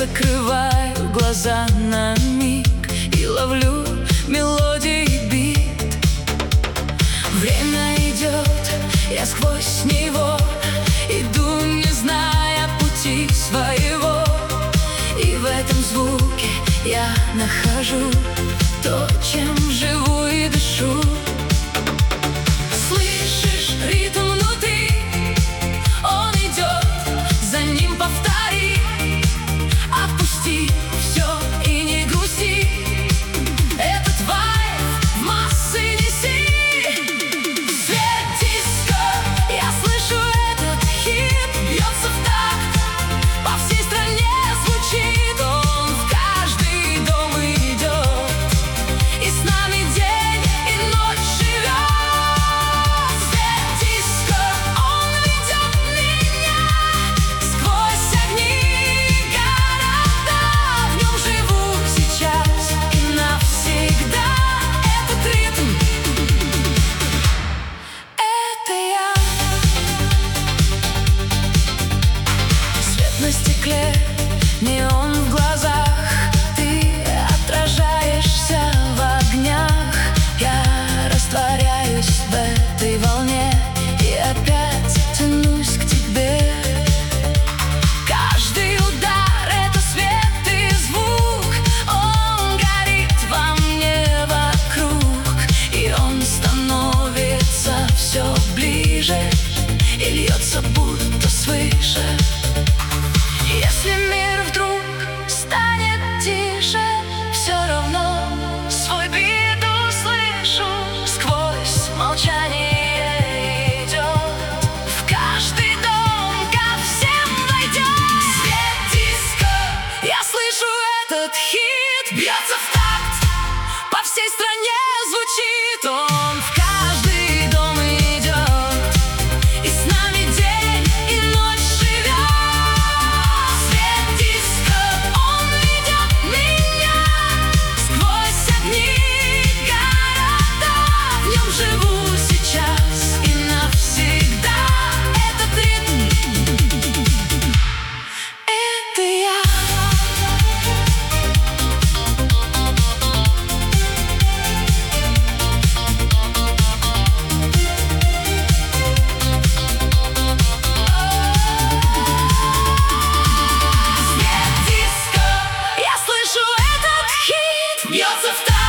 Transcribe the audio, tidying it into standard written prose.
закрываю глаза на миг и ловлю мелодии бит. Время идет, я сквозь него иду, не зная пути своего. И в этом звуке я нахожу то, чем живу и дышу. Слышишь ритм внутри? Он идет, за ним повтори. Отпусти все и не грусти. Этот вайб в массы неси. Свет диско, я слышу этот хит. Бьется в такт, по всей стране звучит. Он в каждый дом идет, и с нами день и ночь живет. Свет диско, он ведет меня сквозь огни города. В нем живу сейчас и навсегда. Этот ритм — это я. Свет на стекле, неон в глазах. Ты отражаешься в огнях. Я растворяюсь в этой волне и опять тянусь к тебе. Каждый удар — это свет и звук. Он горит во мне вокруг, и он становится все ближе и льется будто свыше. Если мир вдруг станет тише, все равно свой бит услышу. Сквозь молчание идет, в каждый дом ко всем войдет. Свет диско, я слышу этот хит. Бьется в такт, по всей стране звучит. Он в каждый дом идет, и с нами день и ночь живет. Свет диско, он ведет меня сквозь огни города. В нем живу сейчас и навсегда. Этот ритм — это я. Свет диско, я слышу этот хит. Бьется в такт.